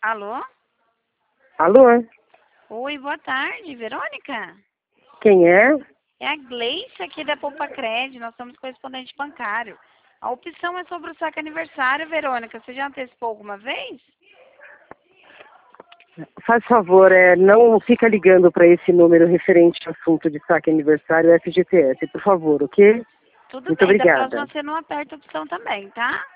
Alô? Alô? Oi, boa tarde, Verônica? Quem é? É a Gleice aqui da Poupa Cred, nós somos correspondente bancário. A opção é sobre o saque aniversário, Verônica. Você já antecipou alguma vez? Faz favor, não fica ligando para esse número referente ao assunto de saque aniversário FGTS, por favor, ok? Tudo Muito bem, da obrigada. próxima você não aperta a opção também, tá?